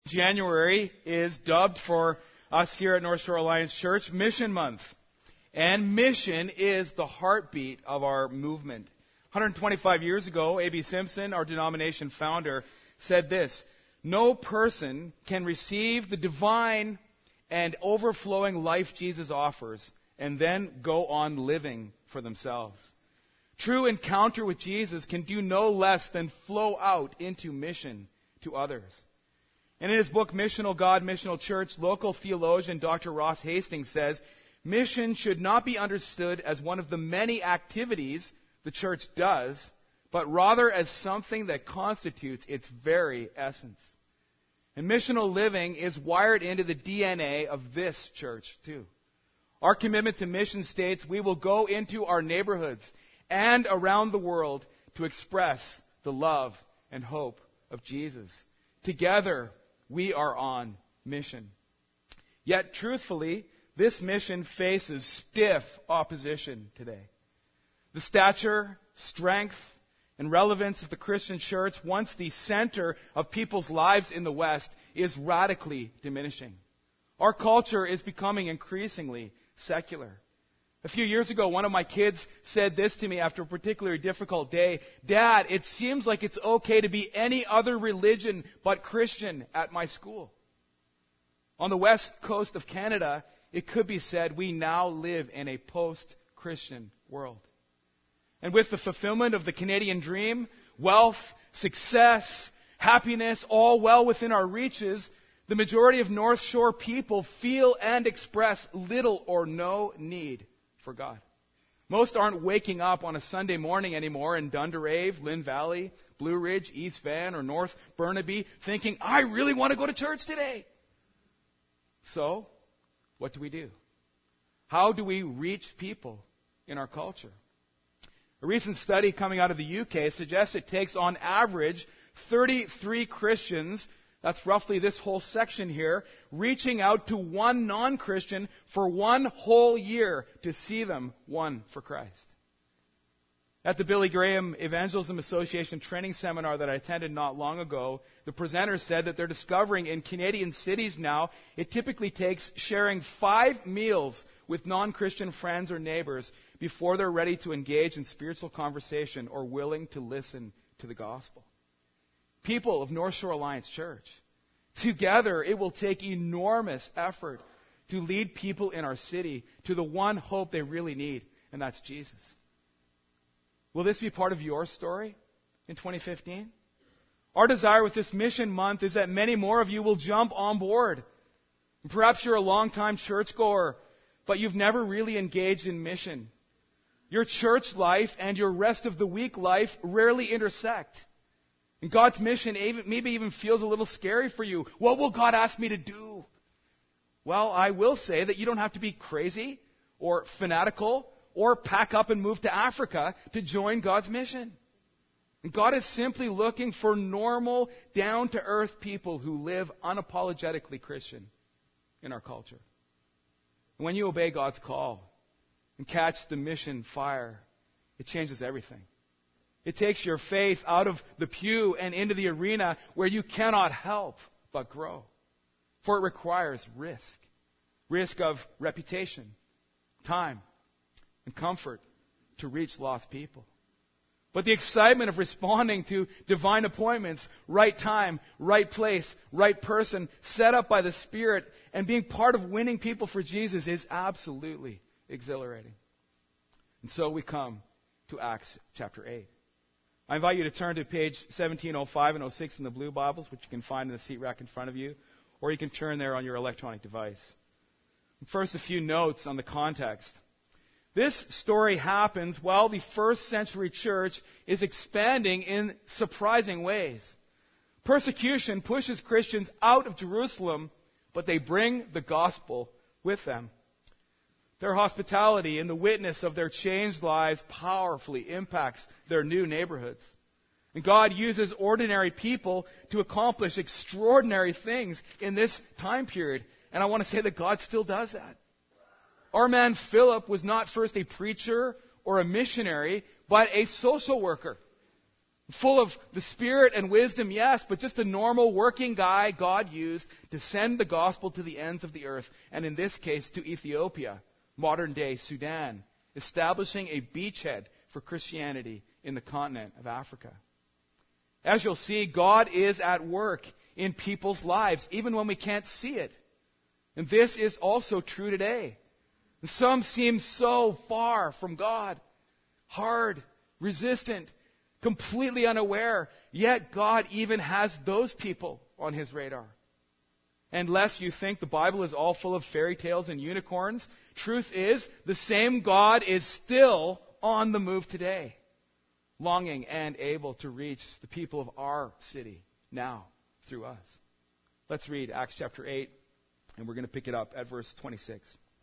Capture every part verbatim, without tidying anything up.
January is dubbed for us here at North Shore Alliance Church Mission Month. And mission is the heartbeat of our movement. one hundred twenty-five years ago, A B Simpson, our denomination founder, said this: "No person can receive the divine and overflowing life Jesus offers and then go on living for themselves. True encounter with Jesus can do no less than flow out into mission to others." And in his book, Missional God, Missional Church, local theologian Doctor Ross Hastings says, "Mission should not be understood as one of the many activities the church does, but rather as something that constitutes its very essence." And missional living is wired into the D N A of this church, too. Our commitment to mission states we will go into our neighborhoods and around the world to express the love and hope of Jesus. Together, we are on mission. Yet, truthfully, this mission faces stiff opposition today. The stature, strength, and relevance of the Christian church, once the center of people's lives in the West, is radically diminishing. Our culture is becoming increasingly secular. A few years ago, one of my kids said this to me after a particularly difficult day: "Dad, it seems like it's okay to be any other religion but Christian at my school." On the west coast of Canada, it could be said we now live in a post-Christian world. And with the fulfillment of the Canadian dream, wealth, success, happiness, all well within our reaches, the majority of North Shore people feel and express little or no need for God. Most aren't waking up on a Sunday morning anymore in Dunderave, Lynn Valley, Blue Ridge, East Van, or North Burnaby thinking, "I really want to go to church today." So, what do we do? How do we reach people in our culture? A recent study coming out of the U K suggests it takes on average thirty-three Christians, that's roughly this whole section here, reaching out to one non-Christian for one whole year to see them won for Christ. At the Billy Graham Evangelism Association training seminar that I attended not long ago, the presenter said that they're discovering in Canadian cities now it typically takes sharing five meals with non-Christian friends or neighbors before they're ready to engage in spiritual conversation or willing to listen to the gospel. People of North Shore Alliance Church, together it will take enormous effort to lead people in our city to the one hope they really need, and that's Jesus. Will this be part of your story in twenty fifteen? Our desire with this mission month is that many more of you will jump on board. And perhaps you're a long-time churchgoer, but you've never really engaged in mission. Your church life and your rest of the week life rarely intersect. And God's mission maybe even feels a little scary for you. What will God ask me to do? Well, I will say that you don't have to be crazy or fanatical or pack up and move to Africa to join God's mission. And God is simply looking for normal, down-to-earth people who live unapologetically Christian in our culture. And when you obey God's call and catch the mission fire, it changes everything. It takes your faith out of the pew and into the arena where you cannot help but grow. For it requires risk. Risk of reputation, time, and comfort to reach lost people. But the excitement of responding to divine appointments, right time, right place, right person, set up by the Spirit, and being part of winning people for Jesus is absolutely exhilarating. And so we come to Acts chapter eight. I invite you to turn to page seventeen oh five and oh six in the blue Bibles, which you can find in the seat rack in front of you, or you can turn there on your electronic device. First, a few notes on the context. This story happens while the first century church is expanding in surprising ways. Persecution pushes Christians out of Jerusalem, but they bring the gospel with them. Their hospitality and the witness of their changed lives powerfully impacts their new neighborhoods. And God uses ordinary people to accomplish extraordinary things in this time period. And I want to say that God still does that. Our man Philip was not first a preacher or a missionary, but a social worker. Full of the Spirit and wisdom, yes, but just a normal working guy God used to send the gospel to the ends of the earth, and in this case to Ethiopia, modern-day Sudan, establishing a beachhead for Christianity in the continent of Africa. As you'll see, God is at work in people's lives, even when we can't see it. And this is also true today. Some seem so far from God, hard, resistant, completely unaware, yet God even has those people on His radar. And lest you think the Bible is all full of fairy tales and unicorns, truth is, the same God is still on the move today, longing and able to reach the people of our city now through us. Let's read Acts chapter eight, and we're going to pick it up at verse twenty-six.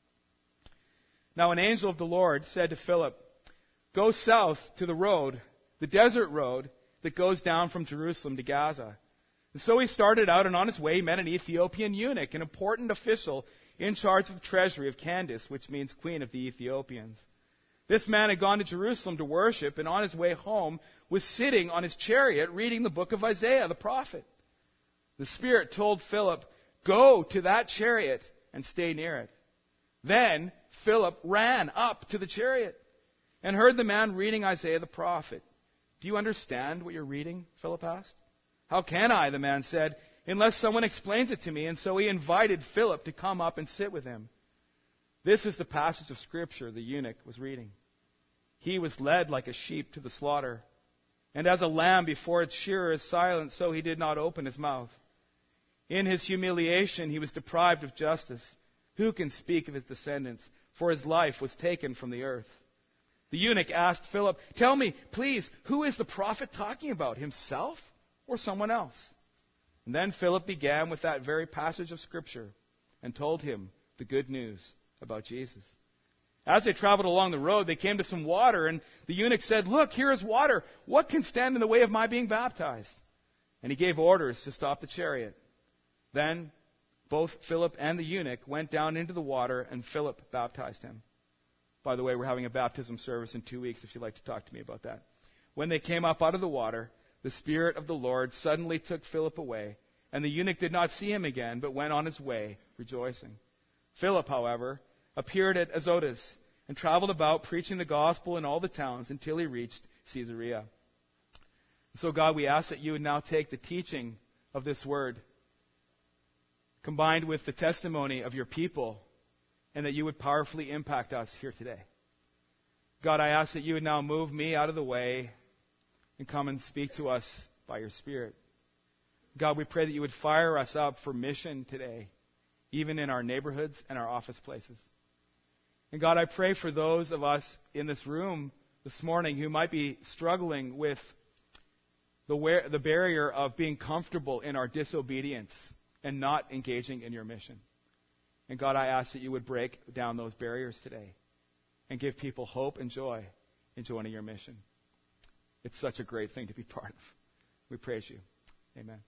Now an angel of the Lord said to Philip, "Go south to the road, the desert road that goes down from Jerusalem to Gaza." And so he started out, and on his way he met an Ethiopian eunuch, an important official in charge of the treasury of Candace, which means queen of the Ethiopians. This man had gone to Jerusalem to worship, and on his way home was sitting on his chariot reading the book of Isaiah the prophet. The Spirit told Philip, "Go to that chariot and stay near it." Then Philip ran up to the chariot and heard the man reading Isaiah the prophet. "Do you understand what you're reading?" Philip asked. "How can I," the man said, "unless someone explains it to me?" And so he invited Philip to come up and sit with him. This is the passage of Scripture the eunuch was reading. "He was led like a sheep to the slaughter, and as a lamb before its shearer is silent, so he did not open his mouth. In his humiliation he was deprived of justice. Who can speak of his descendants? For his life was taken from the earth." The eunuch asked Philip, "Tell me, please, who is the prophet talking about, himself or someone else?" And then Philip began with that very passage of Scripture and told him the good news about Jesus. As they traveled along the road, they came to some water, and the eunuch said, "Look, here is water. What can stand in the way of my being baptized?" And he gave orders to stop the chariot. Then both Philip and the eunuch went down into the water, and Philip baptized him. By the way, we're having a baptism service in two weeks if you'd like to talk to me about that. When they came up out of the water, the Spirit of the Lord suddenly took Philip away, and the eunuch did not see him again, but went on his way, rejoicing. Philip, however, appeared at Azotus and traveled about preaching the gospel in all the towns until he reached Caesarea. So God, we ask that you would now take the teaching of this word, combined with the testimony of your people, and that you would powerfully impact us here today. God, I ask that you would now move me out of the way and come and speak to us by your Spirit. God, we pray that you would fire us up for mission today, even in our neighborhoods and our office places. And God, I pray for those of us in this room this morning who might be struggling with the, where, the barrier of being comfortable in our disobedience and not engaging in your mission. And God, I ask that you would break down those barriers today and give people hope and joy in joining your mission. It's such a great thing to be part of. We praise you. Amen.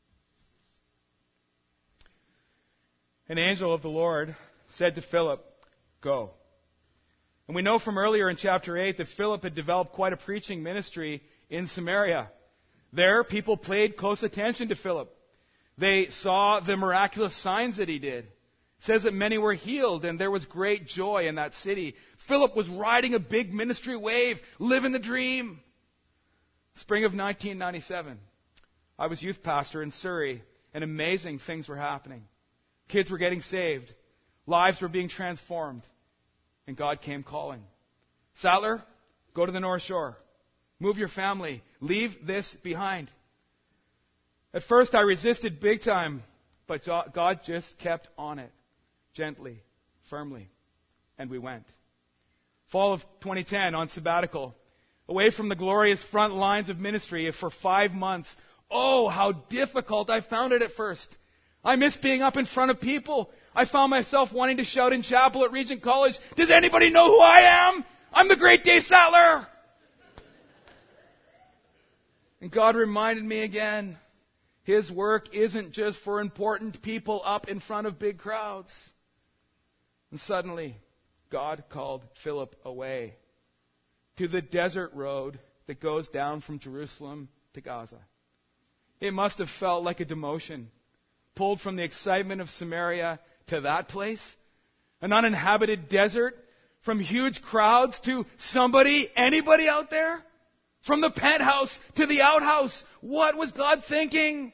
An angel of the Lord said to Philip, "Go." And we know from earlier in chapter eight that Philip had developed quite a preaching ministry in Samaria. There, people paid close attention to Philip. They saw the miraculous signs that he did. It says that many were healed, and there was great joy in that city. Philip was riding a big ministry wave, living the dream. Spring of nineteen ninety-seven, I was youth pastor in Surrey, and amazing things were happening. Kids were getting saved. Lives were being transformed. And God came calling. "Sattler, go to the North Shore. Move your family. Leave this behind." At first I resisted big time, but God just kept on it. Gently, firmly. And we went. Fall of twenty ten, on sabbatical. Away from the glorious front lines of ministry for five months. Oh, how difficult I found it at first. I missed being up in front of people. I found myself wanting to shout in chapel at Regent College, "Does anybody know who I am? I'm the great Dave Sattler." And God reminded me again, His work isn't just for important people up in front of big crowds. And suddenly, God called Philip away to the desert road that goes down from Jerusalem to Gaza. It must have felt like a demotion, pulled from the excitement of Samaria to that place, an uninhabited desert, from huge crowds to somebody, anybody out there? From the penthouse to the outhouse. What was God thinking?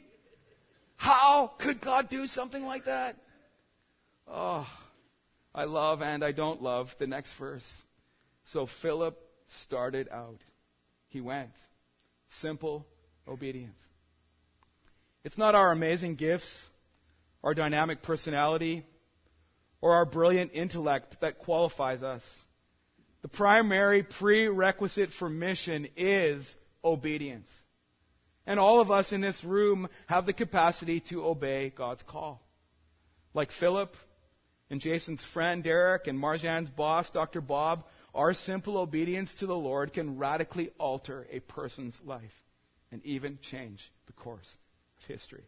How could God do something like that? Oh, I love and I don't love the next verse. So Philip started out. He went. Simple obedience. It's not our amazing gifts, our dynamic personality, or our brilliant intellect that qualifies us. The primary prerequisite for mission is obedience. And all of us in this room have the capacity to obey God's call. Like Philip and Jason's friend Derek and Marjan's boss, Doctor Bob, our simple obedience to the Lord can radically alter a person's life and even change the course of history.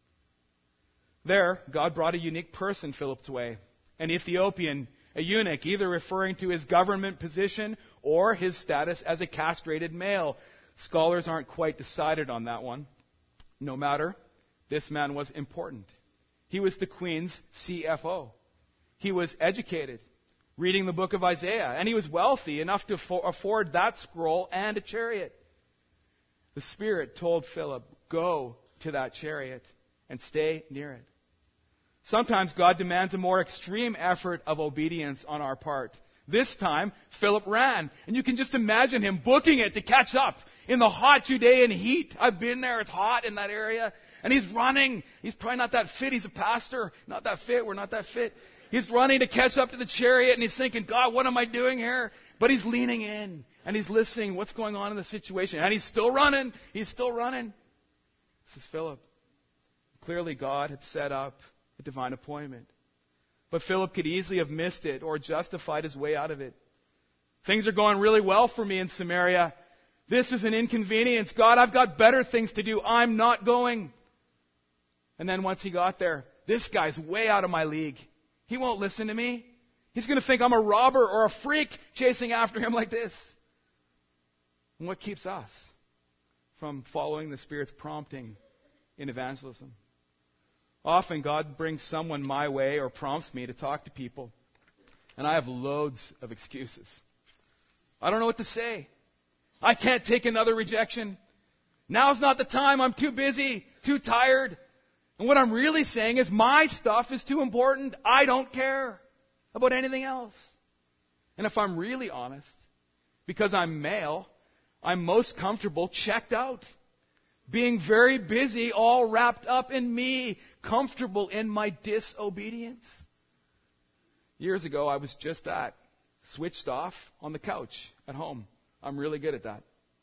There, God brought a unique person Philip's way, an Ethiopian, a eunuch, either referring to his government position or his status as a castrated male. Scholars aren't quite decided on that one. No matter, this man was important. He was the queen's C F O. He was educated, reading the book of Isaiah, and he was wealthy enough to afford that scroll and a chariot. The Spirit told Philip, go to that chariot and stay near it. Sometimes God demands a more extreme effort of obedience on our part. This time, Philip ran. And you can just imagine him booking it to catch up in the hot Judean heat. I've been there. It's hot in that area. And he's running. He's probably not that fit. He's a pastor. Not that fit. We're not that fit. He's running to catch up to the chariot. And he's thinking, God, what am I doing here? But he's leaning in. And he's listening. What's going on in the situation? And he's still running. He's still running. This is Philip. Clearly, God had set up a divine appointment. But Philip could easily have missed it or justified his way out of it. Things are going really well for me in Samaria. This is an inconvenience. God, I've got better things to do. I'm not going. And then once he got there, this guy's way out of my league. He won't listen to me. He's going to think I'm a robber or a freak chasing after him like this. And what keeps us from following the Spirit's prompting in evangelism? Often God brings someone my way or prompts me to talk to people, and I have loads of excuses. I don't know what to say. I can't take another rejection. Now's not the time. I'm too busy, too tired. And what I'm really saying is my stuff is too important. I don't care about anything else. And if I'm really honest, because I'm male, I'm most comfortable checked out. Being very busy, all wrapped up in me, comfortable in my disobedience. Years ago, I was just that, switched off on the couch at home. I'm really good at that.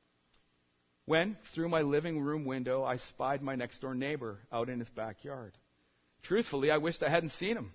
When, through my living room window, I spied my next-door neighbor out in his backyard. Truthfully, I wished I hadn't seen him.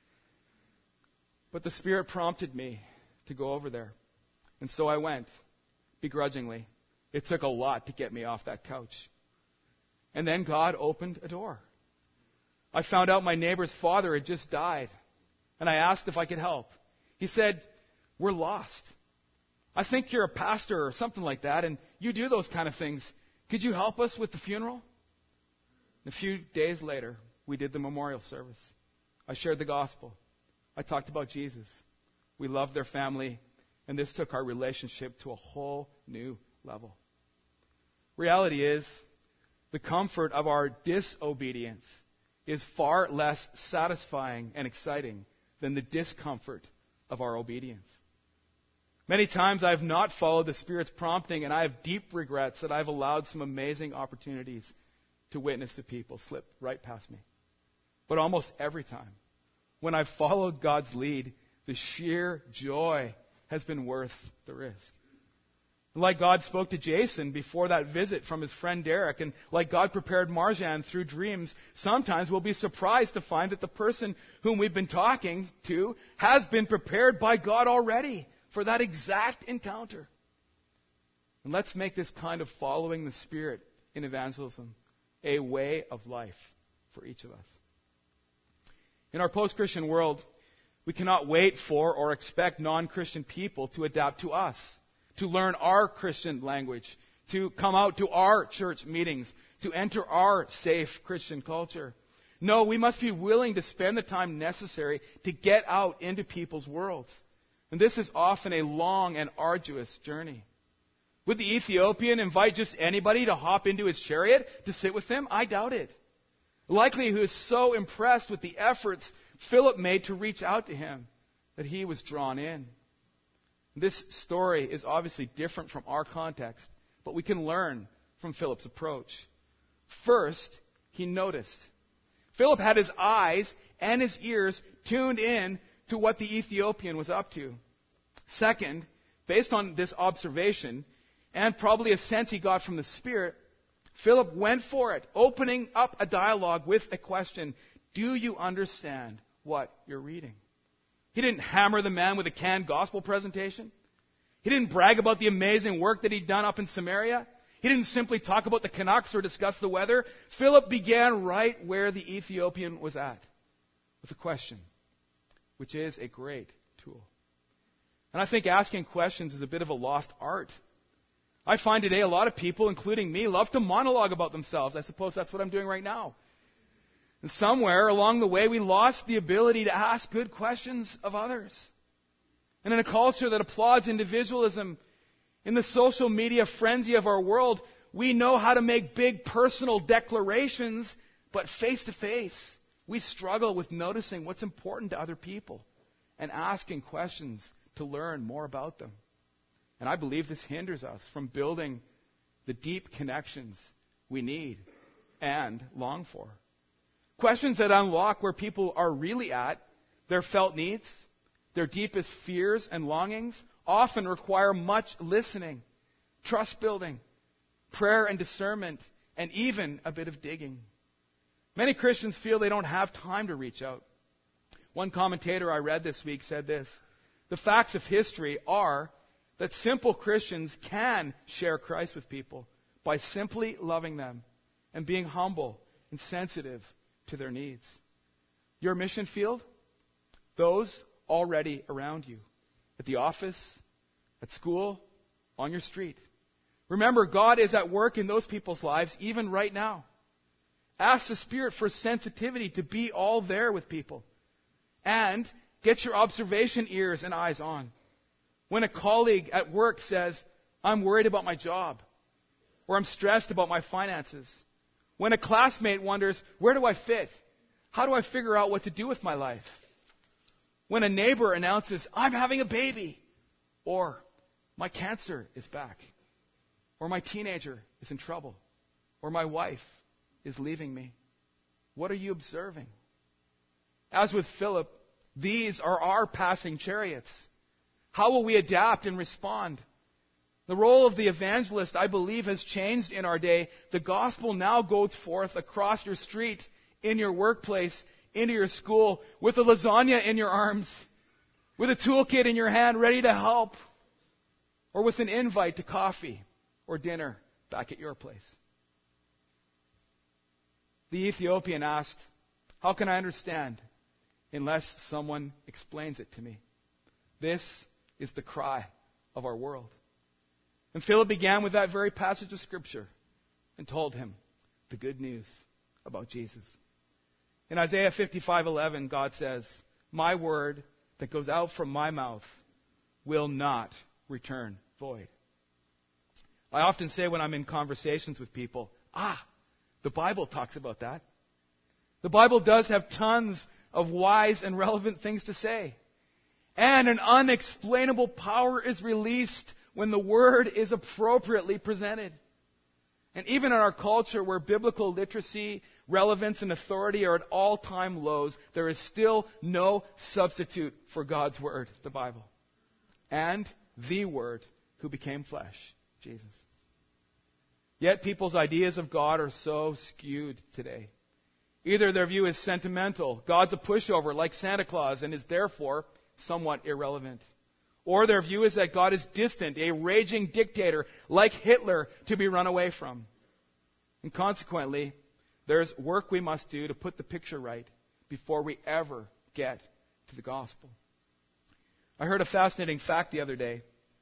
But the Spirit prompted me to go over there. And so I went, begrudgingly. It took a lot to get me off that couch. And then God opened a door. I found out my neighbor's father had just died. And I asked if I could help. He said, we're lost. I think you're a pastor or something like that, and you do those kind of things. Could you help us with the funeral? And a few days later, we did the memorial service. I shared the gospel. I talked about Jesus. We loved their family, and this took our relationship to a whole new level. Reality is, the comfort of our disobedience is far less satisfying and exciting than the discomfort of our obedience. Many times I have not followed the Spirit's prompting, and I have deep regrets that I've allowed some amazing opportunities to witness to people slip right past me. But almost every time, when I've followed God's lead, the sheer joy has been worth the risk. And like God spoke to Jason before that visit from his friend Derek, and like God prepared Marjan through dreams, sometimes we'll be surprised to find that the person whom we've been talking to has been prepared by God already for that exact encounter. And let's make this kind of following the Spirit in evangelism a way of life for each of us. In our post-Christian world, we cannot wait for or expect non-Christian people to adapt to us. to learn our Christian language, to come out to our church meetings, to enter our safe Christian culture. No, we must be willing to spend the time necessary to get out into people's worlds. And this is often a long and arduous journey. Would the Ethiopian invite just anybody to hop into his chariot to sit with him? I doubt it. Likely he was so impressed with the efforts Philip made to reach out to him that he was drawn in. This story is obviously different from our context, but we can learn from Philip's approach. First, he noticed. Philip had his eyes and his ears tuned in to what the Ethiopian was up to. Second, based on this observation, and probably a sense he got from the Spirit, Philip went for it, opening up a dialogue with a question. Do you understand what you're reading? He didn't hammer the man with a canned gospel presentation. He didn't brag about the amazing work that he'd done up in Samaria. He didn't simply talk about the Canucks or discuss the weather. Philip began right where the Ethiopian was at, with a question, which is a great tool. And I think asking questions is a bit of a lost art. I find today a lot of people, including me, love to monologue about themselves. I suppose that's what I'm doing right now. And somewhere along the way, we lost the ability to ask good questions of others. And in a culture that applauds individualism, in the social media frenzy of our world, we know how to make big personal declarations, but face to face, we struggle with noticing what's important to other people and asking questions to learn more about them. And I believe this hinders us from building the deep connections we need and long for. Questions that unlock where people are really at, their felt needs, their deepest fears and longings, often require much listening, trust building, prayer and discernment, and even a bit of digging. Many Christians feel they don't have time to reach out. One commentator I read this week said this: the facts of history are that simple Christians can share Christ with people by simply loving them and being humble and sensitive to their needs. Your mission field? Those already around you. At the office, at school, on your street. Remember, God is at work in those people's lives even right now. Ask the Spirit for sensitivity to be all there with people. And get your observation ears and eyes on. When a colleague at work says, I'm worried about my job, or I'm stressed about my finances. When a classmate wonders, where do I fit? How do I figure out what to do with my life? When a neighbor announces, I'm having a baby, or my cancer is back, or my teenager is in trouble, or my wife is leaving me. What are you observing? As with Philip, these are our passing chariots. How will we adapt and respond? The role of the evangelist, I believe, has changed in our day. The gospel now goes forth across your street, in your workplace, into your school, with a lasagna in your arms, with a toolkit in your hand ready to help, or with an invite to coffee or dinner back at your place. The Ethiopian asked, how can I understand unless someone explains it to me? This is the cry of our world. And Philip began with that very passage of Scripture and told him the good news about Jesus. In Isaiah fifty-five eleven, God says, my word that goes out from my mouth will not return void. I often say when I'm in conversations with people, ah, the Bible talks about that. The Bible does have tons of wise and relevant things to say. And an unexplainable power is released when the Word is appropriately presented. And even in our culture where biblical literacy, relevance, and authority are at all-time lows, there is still no substitute for God's Word, the Bible. And the Word who became flesh, Jesus. Yet people's ideas of God are so skewed today. Either their view is sentimental, God's a pushover like Santa Claus and is therefore somewhat irrelevant. Or their view is that God is distant, a raging dictator like Hitler to be run away from. And consequently, there's work we must do to put the picture right before we ever get to the gospel. I heard a fascinating fact the other day.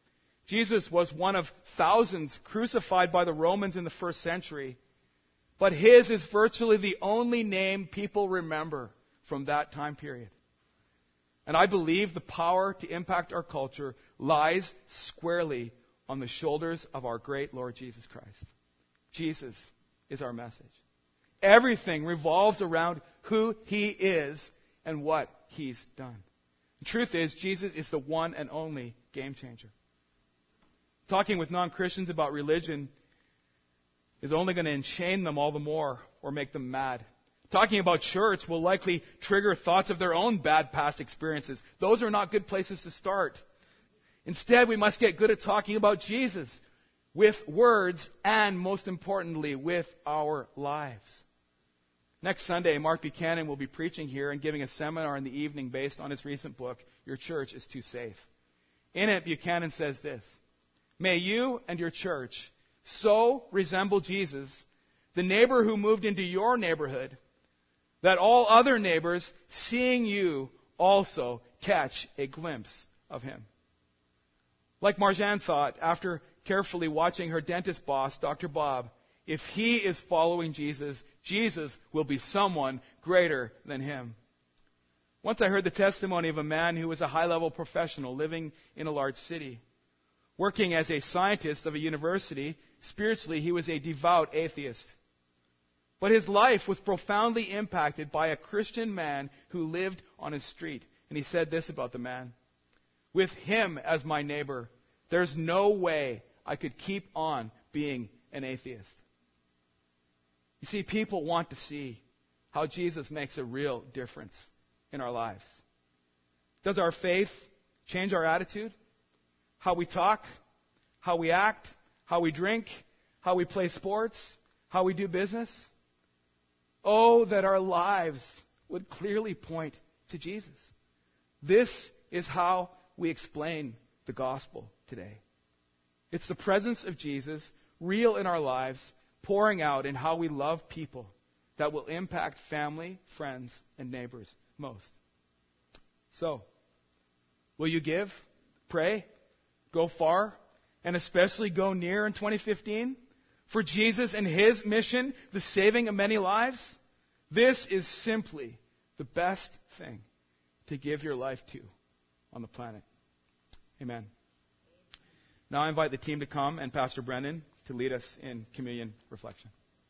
Jesus was one of thousands crucified by the Romans in the first century, but his is virtually the only name people remember from that time period. And I believe the power to impact our culture lies squarely on the shoulders of our great Lord Jesus Christ. Jesus is our message. Everything revolves around who he is and what he's done. The truth is, Jesus is the one and only game changer. Talking with non-Christians about religion is only going to enchain them all the more or make them mad. Talking about church will likely trigger thoughts of their own bad past experiences. Those are not good places to start. Instead, we must get good at talking about Jesus with words and, most importantly, with our lives. Next Sunday, Mark Buchanan will be preaching here and giving a seminar in the evening based on his recent book, Your Church is Too Safe. In it, Buchanan says this: may you and your church so resemble Jesus, the neighbor who moved into your neighborhood, that all other neighbors, seeing you, also catch a glimpse of him. Like Marjan thought, after carefully watching her dentist boss, Doctor Bob, if he is following Jesus, Jesus will be someone greater than him. Once I heard the testimony of a man who was a high-level professional living in a large city. Working as a scientist of a university, spiritually he was a devout atheist. But his life was profoundly impacted by a Christian man who lived on his street. And he said this about the man: with him as my neighbor, there's no way I could keep on being an atheist. You see, people want to see how Jesus makes a real difference in our lives. Does our faith change our attitude? How we talk? How we act? How we drink? How we play sports? How we do business? Oh, that our lives would clearly point to Jesus. This is how we explain the gospel today. It's the presence of Jesus, real in our lives, pouring out in how we love people, that will impact family, friends, and neighbors most. So, will you give, pray, go far, and especially go near in twenty fifteen? For Jesus and his mission, the saving of many lives? This is simply the best thing to give your life to on the planet. Amen. Now I invite the team to come and Pastor Brendan to lead us in communion reflection.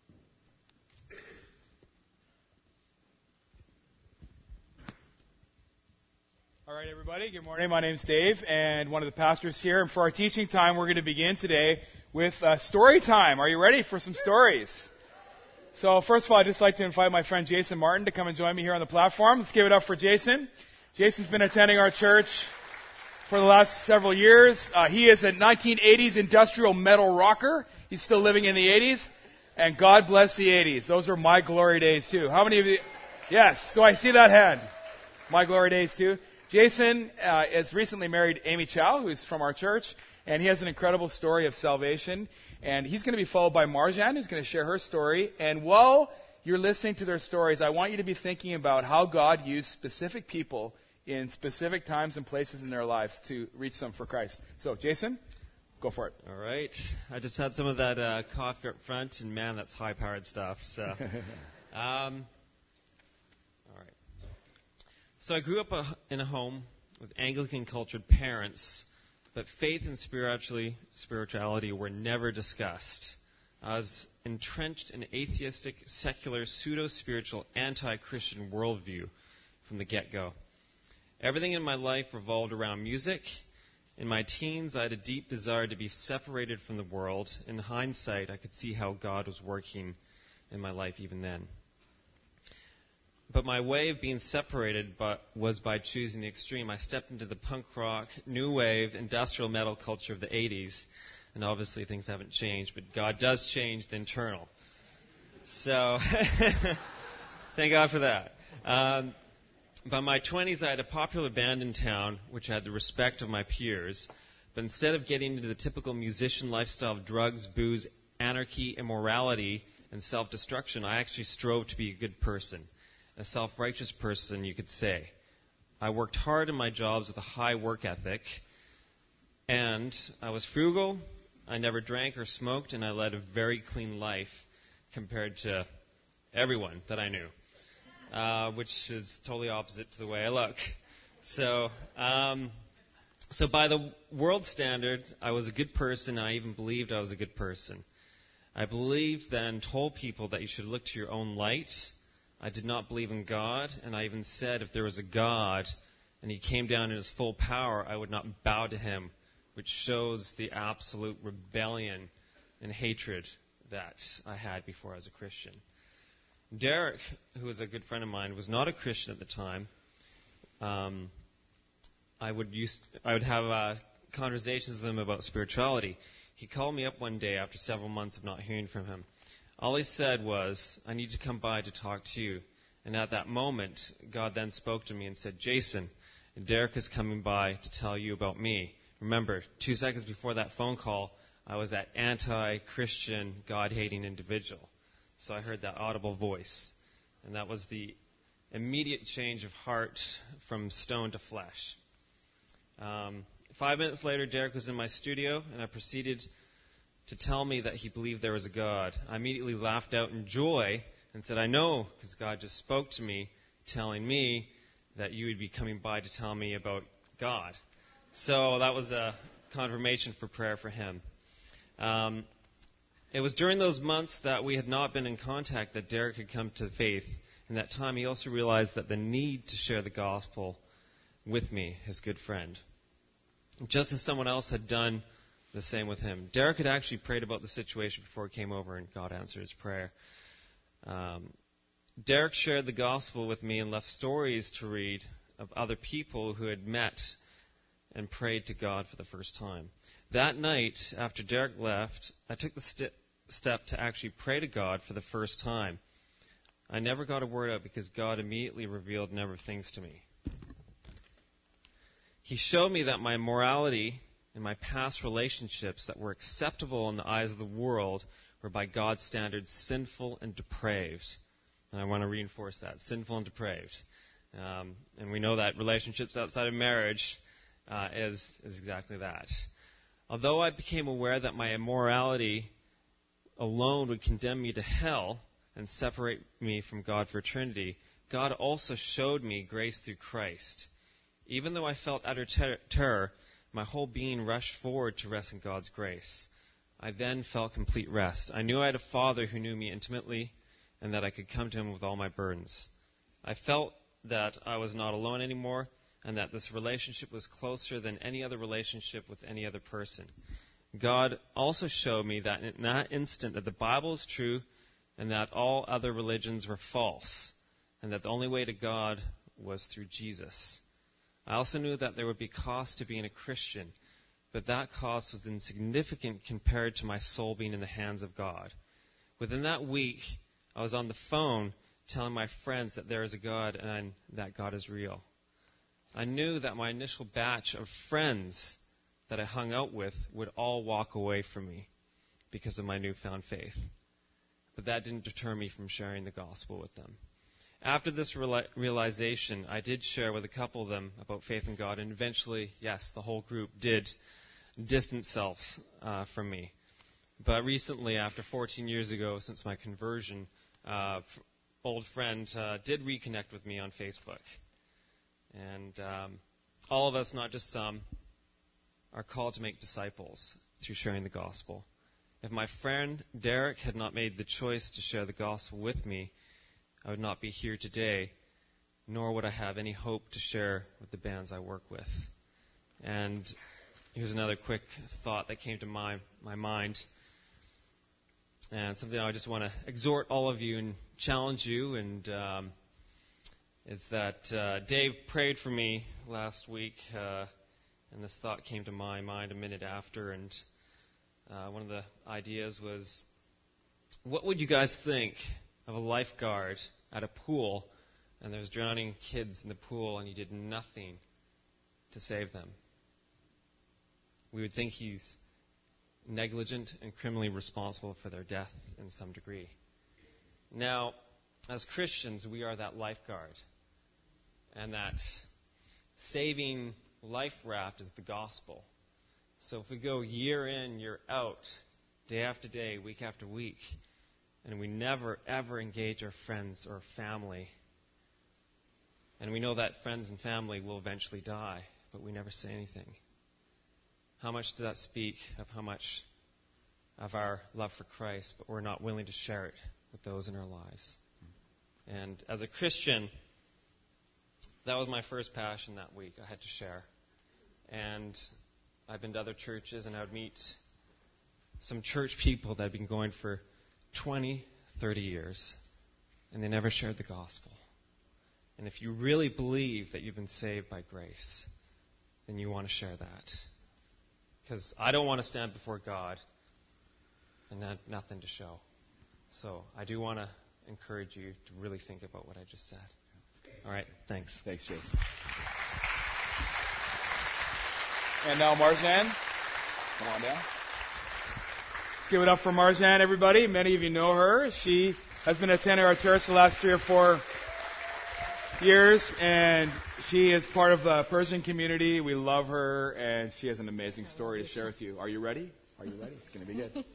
All right, everybody. Good morning. My name's Dave, and one of the pastors here. And for our teaching time, we're going to begin today with uh, story time. Are you ready for some stories? So, first of all, I'd just like to invite my friend Jason Martin to come and join me here on the platform. Let's give it up for Jason. Jason's been attending our church for the last several years. Uh, he is a nineteen eighties industrial metal rocker. He's still living in the eighties. And God bless the eighties. Those are my glory days, too. How many of you? Yes. Do I see that hand? My glory days, too. Jason uh, has recently married Amy Chow, who's from our church, and he has an incredible story of salvation. And he's going to be followed by Marjan, who's going to share her story. And while you're listening to their stories, I want you to be thinking about how God used specific people in specific times and places in their lives to reach them for Christ. So, Jason, go for it. All right. I just had some of that uh, coffee up front, and man, that's high-powered stuff. So, um, all right. So I grew up a, in a home with Anglican-cultured parents, but faith and spirituality, spirituality were never discussed. I was entrenched in atheistic, secular, pseudo-spiritual, anti-Christian worldview from the get-go. Everything in my life revolved around music. In my teens, I had a deep desire to be separated from the world. In hindsight, I could see how God was working in my life even then. But my way of being separated but was by choosing the extreme. I stepped into the punk rock, new wave, industrial metal culture of the eighties. And obviously things haven't changed, but God does change the internal. So, thank God for that. Um, by my twenties, I had a popular band in town, which had the respect of my peers. But instead of getting into the typical musician lifestyle of drugs, booze, anarchy, immorality, and self-destruction, I actually strove to be a good person. A self-righteous person, you could say. I worked hard in my jobs with a high work ethic. And I was frugal, I never drank or smoked, and I led a very clean life compared to everyone that I knew, uh, which is totally opposite to the way I look. So, um, so by the world standard, I was a good person, and I even believed I was a good person. I believed then, told people that you should look to your own light. I did not believe in God, and I even said if there was a God and he came down in his full power, I would not bow to him, which shows the absolute rebellion and hatred that I had before I was a Christian. Derek, who was a good friend of mine, was not a Christian at the time. Um, I would use, I would have uh, conversations with him about spirituality. He called me up one day after several months of not hearing from him. All he said was, I need to come by to talk to you. And at that moment, God then spoke to me and said, Jason, Derek is coming by to tell you about me. Remember, two seconds before that phone call, I was that anti-Christian, God-hating individual. So I heard that audible voice. And that was the immediate change of heart from stone to flesh. Um, five minutes later, Derek was in my studio, and I proceeded to tell me that he believed there was a God. I immediately laughed out in joy and said, I know, because God just spoke to me, telling me that you would be coming by to tell me about God. So that was a confirmation for prayer for him. Um, it was during those months that we had not been in contact that Derek had come to faith. In that time, he also realized that the need to share the gospel with me, his good friend, just as someone else had done the same with him. Derek had actually prayed about the situation before he came over, and God answered his prayer. Um, Derek shared the gospel with me and left stories to read of other people who had met and prayed to God for the first time. That night, after Derek left, I took the st- step to actually pray to God for the first time. I never got a word out because God immediately revealed a number of things to me. He showed me that my morality and my past relationships that were acceptable in the eyes of the world were by God's standards sinful and depraved. And I want to reinforce that, sinful and depraved. Um, and we know that relationships outside of marriage uh, is, is exactly that. Although I became aware that my immorality alone would condemn me to hell and separate me from God for eternity, God also showed me grace through Christ. Even though I felt utter ter- terror, my whole being rushed forward to rest in God's grace. I then felt complete rest. I knew I had a Father who knew me intimately and that I could come to him with all my burdens. I felt that I was not alone anymore and that this relationship was closer than any other relationship with any other person. God also showed me that in that instant that the Bible is true and that all other religions were false and that the only way to God was through Jesus. I also knew that there would be cost to being a Christian, but that cost was insignificant compared to my soul being in the hands of God. Within that week, I was on the phone telling my friends that there is a God and that God is real. I knew that my initial batch of friends that I hung out with would all walk away from me because of my newfound faith. But that didn't deter me from sharing the gospel with them. After this reali- realization, I did share with a couple of them about faith in God, and eventually, yes, the whole group did distance themselves uh, from me. But recently, after fourteen years ago, since my conversion, uh, f- old friend uh, did reconnect with me on Facebook. And um, all of us, not just some, are called to make disciples through sharing the gospel. If my friend Derek had not made the choice to share the gospel with me, I would not be here today, nor would I have any hope to share with the bands I work with. And here's another quick thought that came to my, my mind, and something I just want to exhort all of you and challenge you, and um, is that uh, Dave prayed for me last week, uh, and this thought came to my mind a minute after, and uh, one of the ideas was, what would you guys think of a lifeguard at a pool, and there's drowning kids in the pool, and he did nothing to save them? We would think he's negligent and criminally responsible for their death in some degree. Now, as Christians, we are that lifeguard, and that saving life raft is the gospel. So if we go year in, year out, day after day, week after week, and we never, ever engage our friends or family, and we know that friends and family will eventually die, but we never say anything, how much does that speak of how much of our love for Christ, but we're not willing to share it with those in our lives? And as a Christian, that was my first passion that week. I had to share. And I've been to other churches, and I would meet some church people that had been going for twenty, thirty years, and they never shared the gospel. And if you really believe that you've been saved by grace, then you want to share that. Because I don't want to stand before God and have nothing to show. So I do want to encourage you to really think about what I just said. All right, thanks. Thanks, Jason. And now Marjan, come on down. Let's give it up for Marjan, everybody. Many of you know her. She has been attending our church the last three or four years, and she is part of the Persian community. We love her, and she has an amazing story to share with you. Are you ready? Are you ready? It's going to be good.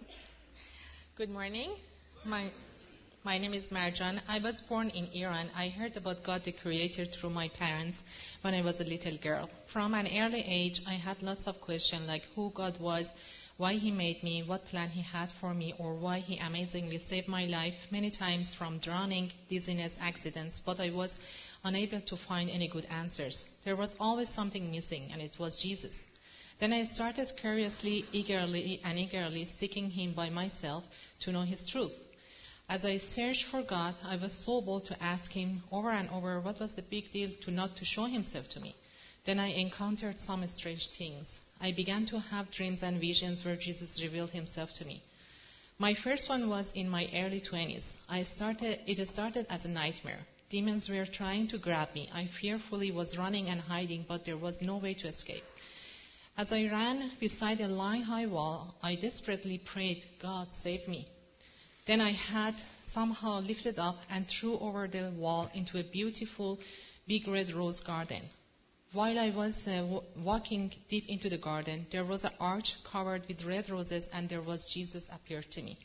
Good morning. My My name is Marjan. I was born in Iran. I heard about God the Creator through my parents when I was a little girl. From an early age, I had lots of questions like who God was, why He made me, what plan He had for me, or why He amazingly saved my life many times from drowning, dizziness, accidents, but I was unable to find any good answers. There was always something missing, and it was Jesus. Then I started curiously, eagerly, and eagerly seeking Him by myself to know His truth. As I searched for God, I was so bold to ask Him over and over what was the big deal to not to show Himself to me. Then I encountered some strange things. I began to have dreams and visions where Jesus revealed Himself to me. My first one was in my early twenties. I started, it started as a nightmare. Demons were trying to grab me. I fearfully was running and hiding, but there was no way to escape. As I ran beside a line-high wall, I desperately prayed, God, save me. Then I had somehow lifted up and threw over the wall into a beautiful big red rose garden. While I was uh, w- walking deep into the garden, there was an arch covered with red roses, and there was Jesus appeared to me.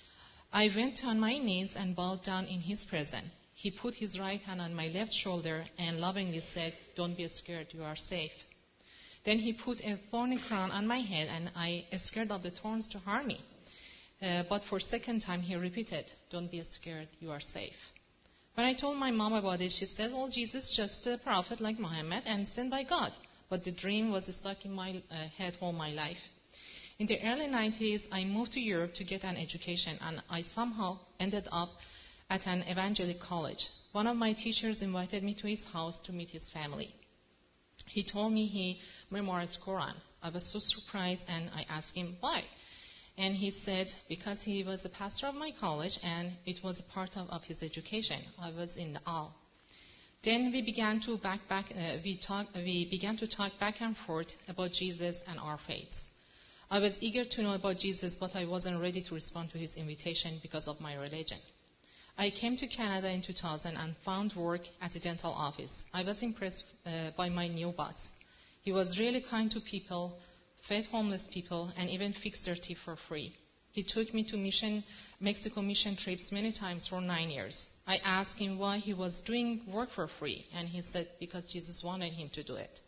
I went on my knees and bowed down in His presence. He put His right hand on my left shoulder and lovingly said, don't be scared, you are safe. Then He put a thorny crown on my head, and I scared of the thorns to harm me. Uh, but for second time, He repeated, don't be scared, you are safe. When I told my mom about it, she said, well, Jesus is just a prophet like Muhammad and sent by God. But the dream was stuck in my uh, head all my life. In the early nineties, I moved to Europe to get an education, and I somehow ended up at an evangelical college. One of my teachers invited me to his house to meet his family. He told me he memorized Quran. I was so surprised, and I asked him why. And he said, because he was the pastor of my college and it was a part of, of his education. I was in awe. Then we began to back, back, uh, we, talk, we began to talk back and forth about Jesus and our faiths. I was eager to know about Jesus, but I wasn't ready to respond to his invitation because of my religion. I came to Canada in two thousand and found work at a dental office. I was impressed uh, by my new boss. He was really kind to people, fed homeless people, and even fixed their teeth for free. He took me to mission, Mexico mission trips many times for nine years. I asked him why he was doing work for free, and he said because Jesus wanted him to do it.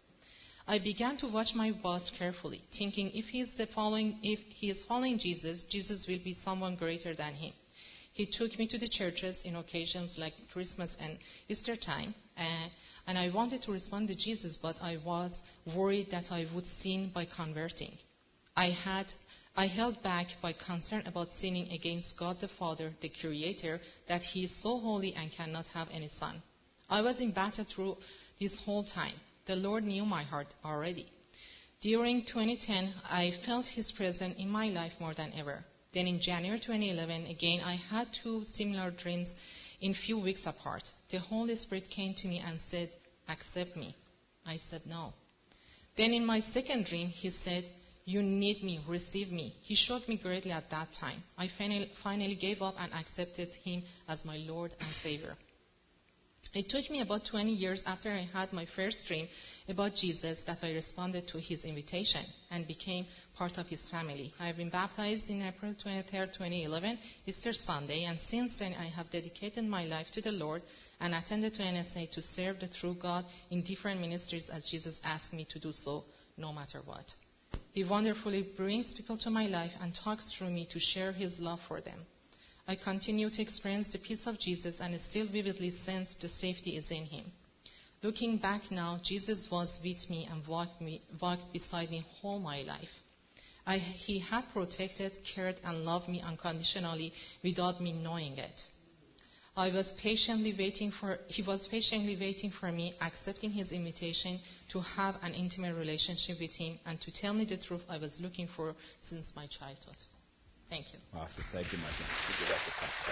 I began to watch my boss carefully, thinking if he is following, if he is following Jesus, Jesus will be someone greater than him. He took me to the churches in occasions like Christmas and Easter time, uh, and I wanted to respond to Jesus, but I was worried that I would sin by converting. I had, I held back by concern about sinning against God the Father, the Creator, that He is so holy and cannot have any son. I was in battle through this whole time. The Lord knew my heart already. During twenty ten, I felt His presence in my life more than ever. Then in January twenty eleven, again, I had two similar dreams in few weeks apart. The Holy Spirit came to me and said, accept me. I said no. Then in my second dream, He said, you need me, receive me. He shocked me greatly at that time. I finally, finally gave up and accepted Him as my Lord and Savior. It took me about twenty years after I had my first dream about Jesus that I responded to his invitation and became part of his family. I have been baptized in April twenty-third, twenty eleven, Easter Sunday, and since then I have dedicated my life to the Lord and attended to N S A to serve the true God in different ministries as Jesus asked me to do so, no matter what. He wonderfully brings people to my life and talks through me to share his love for them. I continue to experience the peace of Jesus and still vividly sense the safety is in him. Looking back now, Jesus was with me and walked, me, walked beside me all my life. I, he had protected, cared, and loved me unconditionally without me knowing it. I was patiently waiting for, he was patiently waiting for me, accepting his invitation to have an intimate relationship with him and to tell me the truth I was looking for since my childhood. Thank you. Awesome. Thank you, Marcia. Give that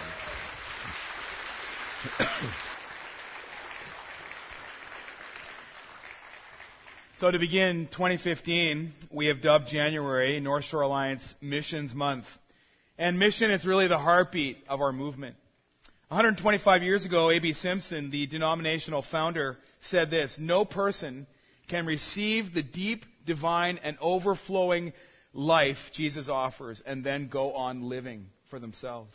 a clap. So to begin twenty fifteen, we have dubbed January North Shore Alliance Missions Month. And mission is really the heartbeat of our movement. one hundred twenty-five years ago, A B Simpson, the denominational founder, said this: "No person can receive the deep, divine, and overflowing life Jesus offers and then go on living for themselves."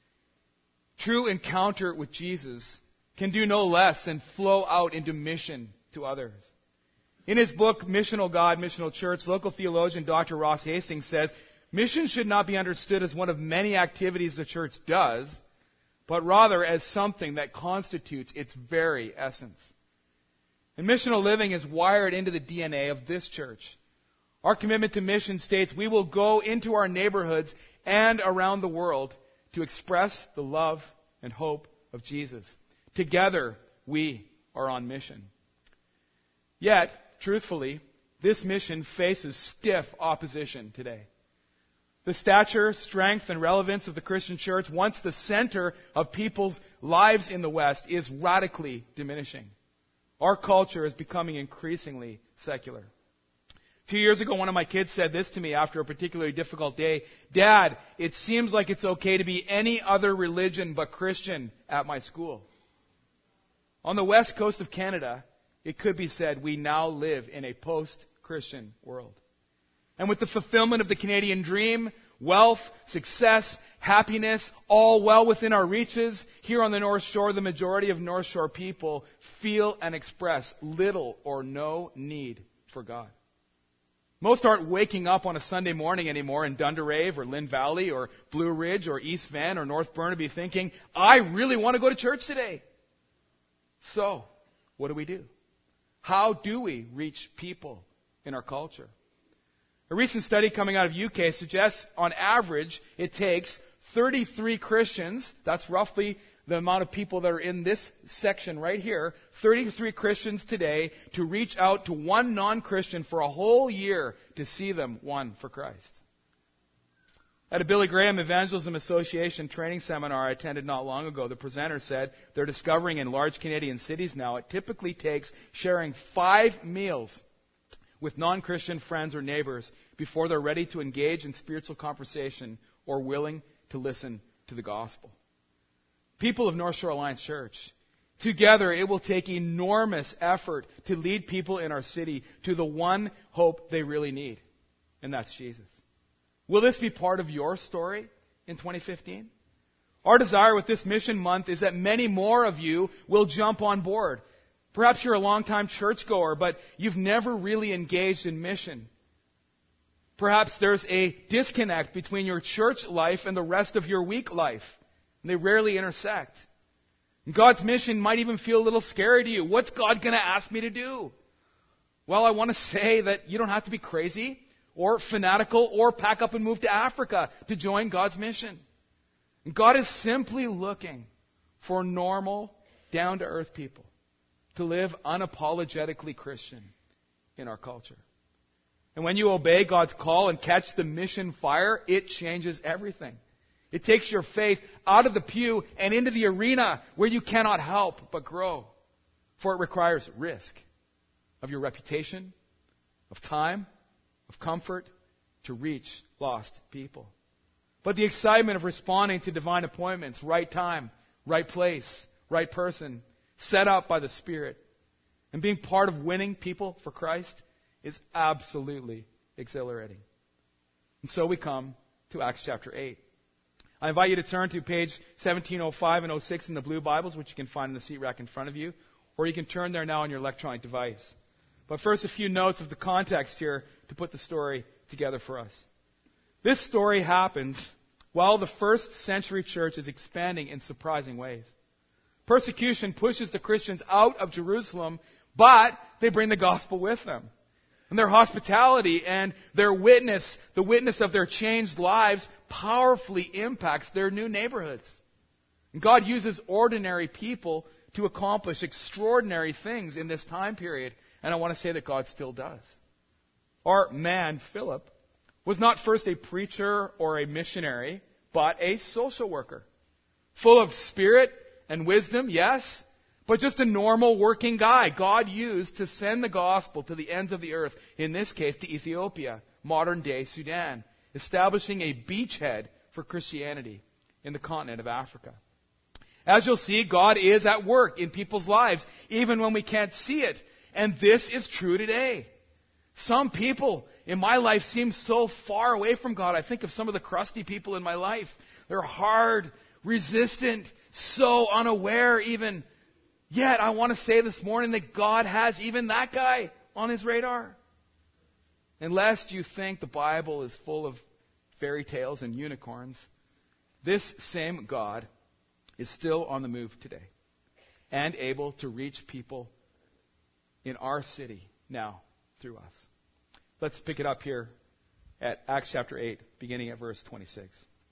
True encounter with Jesus can do no less than flow out into mission to others. In his book, Missional God, Missional Church, local theologian Doctor Ross Hastings says, mission should not be understood as one of many activities the church does, but rather as something that constitutes its very essence. And missional living is wired into the D N A of this church. Our commitment to mission states we will go into our neighborhoods and around the world to express the love and hope of Jesus. Together, we are on mission. Yet, truthfully, this mission faces stiff opposition today. The stature, strength, and relevance of the Christian church, once the center of people's lives in the West, is radically diminishing. Our culture is becoming increasingly secular. A few years ago, one of my kids said this to me after a particularly difficult day: "Dad, it seems like it's okay to be any other religion but Christian at my school." On the west coast of Canada, it could be said we now live in a post-Christian world. And with the fulfillment of the Canadian dream, wealth, success, happiness, all well within our reaches, here on the North Shore, the majority of North Shore people feel and express little or no need for God. Most aren't waking up on a Sunday morning anymore in Dunderave or Lynn Valley or Blue Ridge or East Van or North Burnaby thinking, "I really want to go to church today." So, what do we do? How do we reach people in our culture? A recent study coming out of U K suggests on average it takes thirty-three Christians, that's roughly the amount of people that are in this section right here, thirty-three Christians today to reach out to one non-Christian for a whole year to see them won for Christ. At a Billy Graham Evangelism Association training seminar I attended not long ago, the presenter said they're discovering in large Canadian cities now it typically takes sharing five meals with non-Christian friends or neighbors before they're ready to engage in spiritual conversation or willing to listen to the gospel. People of North Shore Alliance Church, together it will take enormous effort to lead people in our city to the one hope they really need, and that's Jesus. Will this be part of your story in twenty fifteen? Our desire with this mission month is that many more of you will jump on board. Perhaps you're a longtime churchgoer, but you've never really engaged in mission. Perhaps there's a disconnect between your church life and the rest of your week life. And they rarely intersect. And God's mission might even feel a little scary to you. What's God going to ask me to do? Well, I want to say that you don't have to be crazy or fanatical or pack up and move to Africa to join God's mission. And God is simply looking for normal, down-to-earth people to live unapologetically Christian in our culture. And when you obey God's call and catch the mission fire, it changes everything. It takes your faith out of the pew and into the arena where you cannot help but grow. For it requires risk of your reputation, of time, of comfort to reach lost people. But the excitement of responding to divine appointments, right time, right place, right person, set up by the Spirit. And being part of winning people for Christ is absolutely exhilarating. And so we come to Acts chapter eight. I invite you to turn to page seventeen oh five and oh six in the blue Bibles, which you can find in the seat rack in front of you, or you can turn there now on your electronic device. But first, a few notes of the context here to put the story together for us. This story happens while the first century church is expanding in surprising ways. Persecution pushes the Christians out of Jerusalem, but they bring the gospel with them. And their hospitality and their witness, the witness of their changed lives, powerfully impacts their new neighborhoods. And God uses ordinary people to accomplish extraordinary things in this time period. And I want to say that God still does. Our man, Philip, was not first a preacher or a missionary, but a social worker. Full of spirit and wisdom, yes, but just a normal working guy God used to send the gospel to the ends of the earth, in this case to Ethiopia, modern-day Sudan, establishing a beachhead for Christianity in the continent of Africa. As you'll see, God is at work in people's lives, even when we can't see it. And this is true today. Some people in my life seem so far away from God. I think of some of the crusty people in my life. They're hard, resistant, so unaware even. Yet I want to say this morning that God has even that guy on His radar. And lest you think the Bible is full of fairy tales and unicorns, this same God is still on the move today and able to reach people in our city now through us. Let's pick it up here at Acts chapter eight, beginning at verse twenty-six.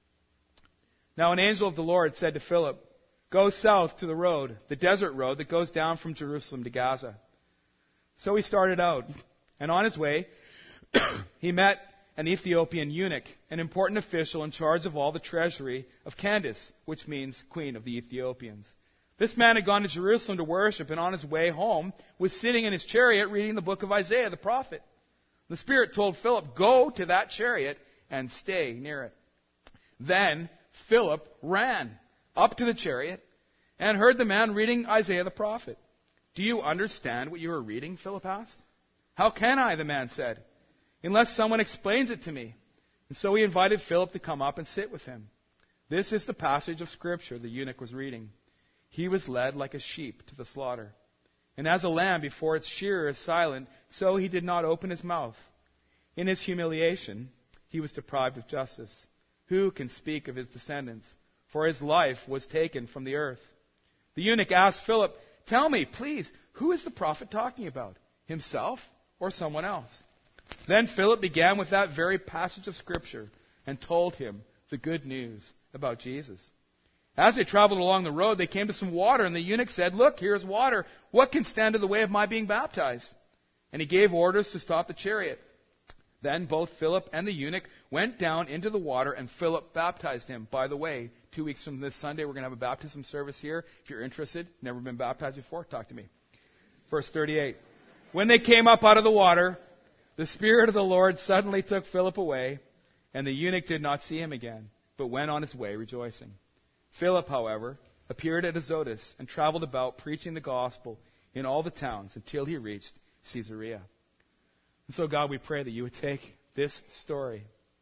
Now an angel of the Lord said to Philip, "Go south to the road, the desert road that goes down from Jerusalem to Gaza." So he started out, and on his way, he met an Ethiopian eunuch, an important official in charge of all the treasury of Candace, which means Queen of the Ethiopians. This man had gone to Jerusalem to worship, and on his way home was sitting in his chariot reading the book of Isaiah the prophet. The Spirit told Philip, "Go to that chariot and stay near it." Then Philip ran up to the chariot and heard the man reading Isaiah the prophet. "Do you understand what you are reading?" Philip asked. "How can I?" the man said, "unless someone explains it to me." And so he invited Philip to come up and sit with him. This is the passage of Scripture the eunuch was reading. "He was led like a sheep to the slaughter. And as a lamb before its shearer is silent, so he did not open his mouth. In his humiliation, he was deprived of justice. Who can speak of his descendants? For his life was taken from the earth." The eunuch asked Philip, "Tell me, please, who is the prophet talking about? Himself or someone else?" Then Philip began with that very passage of Scripture and told him the good news about Jesus. As they traveled along the road, they came to some water, and the eunuch said, "Look, here is water. What can stand in the way of my being baptized?" And he gave orders to stop the chariot. Then both Philip and the eunuch went down into the water, and Philip baptized him. By the way, two weeks from this Sunday, we're going to have a baptism service here. If you're interested, never been baptized before, talk to me. Verse thirty-eight. When they came up out of the water, the Spirit of the Lord suddenly took Philip away, and the eunuch did not see him again, but went on his way rejoicing. Philip, however, appeared at Azotus and traveled about preaching the gospel in all the towns until he reached Caesarea. And so, God, we pray that you would take this story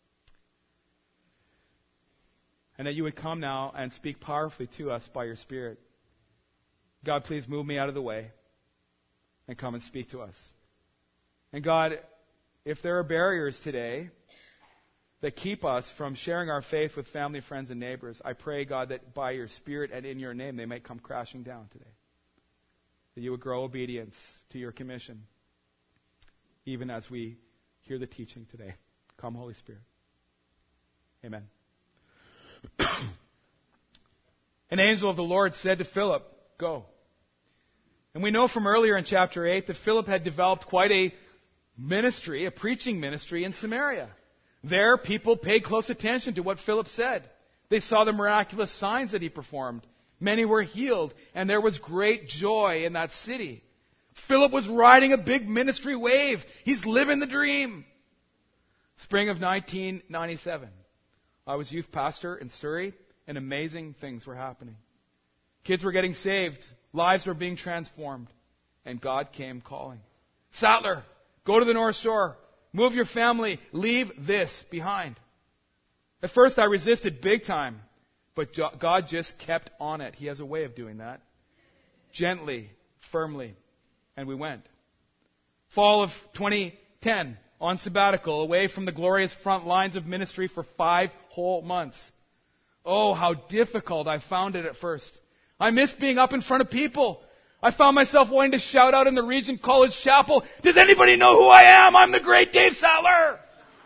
and that you would come now and speak powerfully to us by your Spirit. God, please move me out of the way and come and speak to us. And God, if there are barriers today that keep us from sharing our faith with family, friends, and neighbors, I pray, God, that by your Spirit and in your name they might come crashing down today. That you would grow obedience to your commission, even as we hear the teaching today. Come, Holy Spirit. Amen. An angel of the Lord said to Philip, "Go." And we know from earlier in chapter eight that Philip had developed quite a ministry, a preaching ministry in Samaria. There, people paid close attention to what Philip said. They saw the miraculous signs that he performed. Many were healed, and there was great joy in that city. Philip was riding a big ministry wave. He's living the dream. Spring of nineteen ninety-seven. I was youth pastor in Surrey, and amazing things were happening. Kids were getting saved Lives were being transformed. And God came calling. Sattler, go to the North Shore. Move your family. Leave this behind. At first I resisted big time. But God just kept on it. He has a way of doing that. Gently, firmly. And we went. Fall of twenty ten. On sabbatical, away from the glorious front lines of ministry for five whole months. Oh, how difficult I found it at first. I missed being up in front of people. I found myself wanting to shout out in the Regent College Chapel, does anybody know who I am? I'm the great Dave Sattler!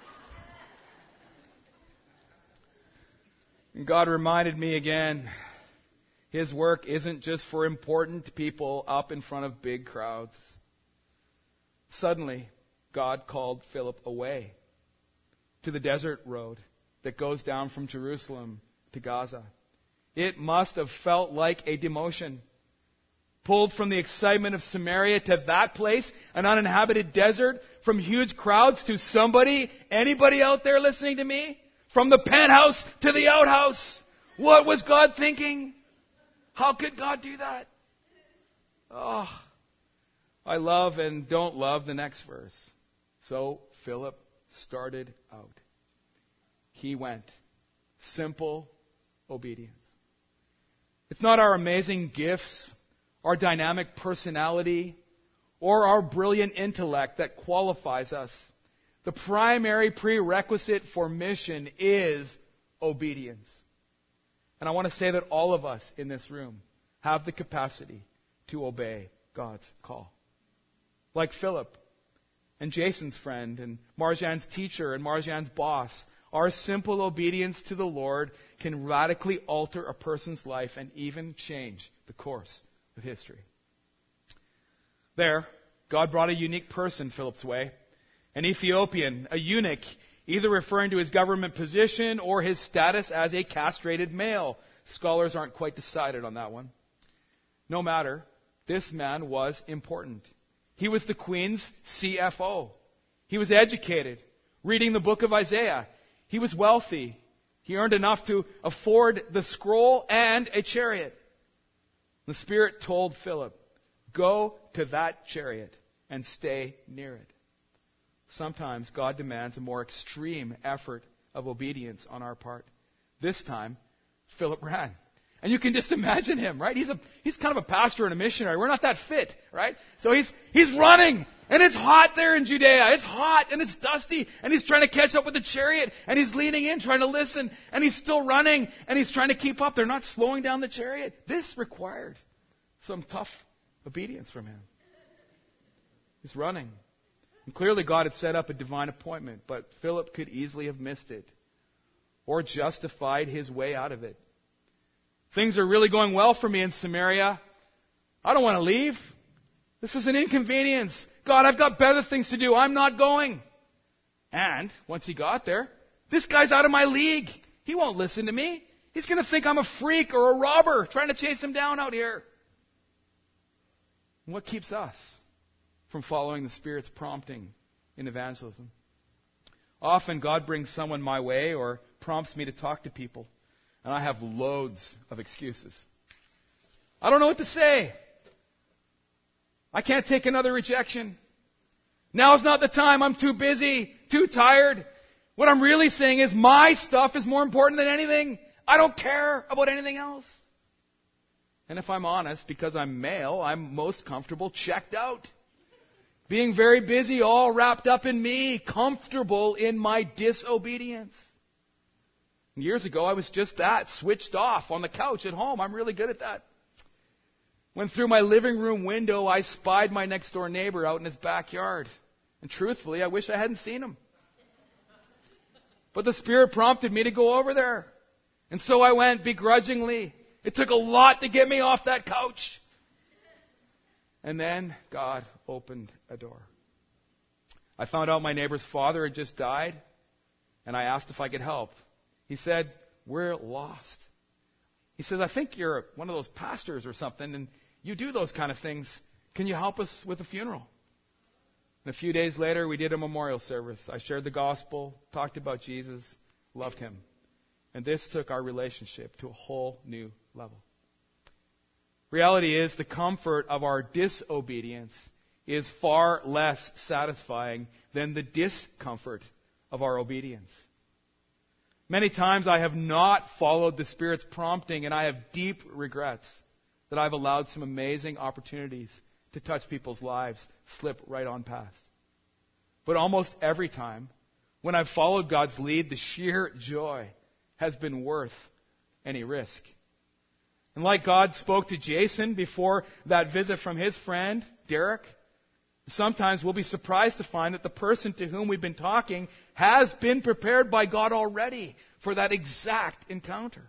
And God reminded me again, His work isn't just for important people up in front of big crowds. Suddenly, God called Philip away to the desert road that goes down from Jerusalem to Gaza. It must have felt like a demotion. Pulled from the excitement of Samaria to that place, an uninhabited desert, from huge crowds to somebody, anybody out there listening to me? From the penthouse to the outhouse. What was God thinking? How could God do that? Oh, I love and don't love the next verse. So Philip started out. He went. Simple obedience. It's not our amazing gifts, our dynamic personality, or our brilliant intellect that qualifies us. The primary prerequisite for mission is obedience. And I want to say that all of us in this room have the capacity to obey God's call. Like Philip and Jason's friend and Marjan's teacher and Marjan's boss, our simple obedience to the Lord can radically alter a person's life and even change the course of history. There, God brought a unique person Philip's way, an Ethiopian, a eunuch, either referring to his government position or his status as a castrated male. Scholars aren't quite decided on that one. No matter, this man was important. He was the queen's C F O. He was educated, reading the book of Isaiah. He was wealthy. He earned enough to afford the scroll and a chariot. The Spirit told Philip, go to that chariot and stay near it. Sometimes God demands a more extreme effort of obedience on our part. This time, Philip ran. And you can just imagine him, right? He's a he's kind of a pastor and a missionary. We're not that fit, right? So he's he's running, and it's hot there in Judea. It's hot and it's dusty, and he's trying to catch up with the chariot, and he's leaning in, trying to listen, and he's still running, and he's trying to keep up. They're not slowing down the chariot. This required some tough obedience from him. He's running. And clearly God had set up a divine appointment, but Philip could easily have missed it or justified his way out of it. Things are really going well for me in Samaria. I don't want to leave. This is an inconvenience. God, I've got better things to do. I'm not going. And once he got there, this guy's out of my league. He won't listen to me. He's going to think I'm a freak or a robber trying to chase him down out here. And what keeps us from following the Spirit's prompting in evangelism? Often God brings someone my way or prompts me to talk to people. And I have loads of excuses. I don't know what to say. I can't take another rejection. Now's not the time. I'm too busy, too tired. What I'm really saying is my stuff is more important than anything. I don't care about anything else. And if I'm honest, because I'm male, I'm most comfortable checked out. Being very busy, all wrapped up in me, comfortable in my disobedience. Years ago, I was just that, switched off on the couch at home. I'm really good at that. When through my living room window, I spied my next door neighbor out in his backyard. And truthfully, I wish I hadn't seen him. But the Spirit prompted me to go over there. And so I went begrudgingly. It took a lot to get me off that couch. And then God opened a door. I found out my neighbor's father had just died, and I asked if I could help. He said, we're lost. He says, I think you're one of those pastors or something, and you do those kind of things. Can you help us with a funeral? And a few days later, we did a memorial service. I shared the gospel, talked about Jesus, loved him. And this took our relationship to a whole new level. Reality is the comfort of our disobedience is far less satisfying than the discomfort of our obedience. Many times I have not followed the Spirit's prompting, and I have deep regrets that I've allowed some amazing opportunities to touch people's lives slip right on past. But almost every time, when I've followed God's lead, the sheer joy has been worth any risk. And like God spoke to Jason before that visit from his friend, Derek, sometimes we'll be surprised to find that the person to whom we've been talking has been prepared by God already for that exact encounter.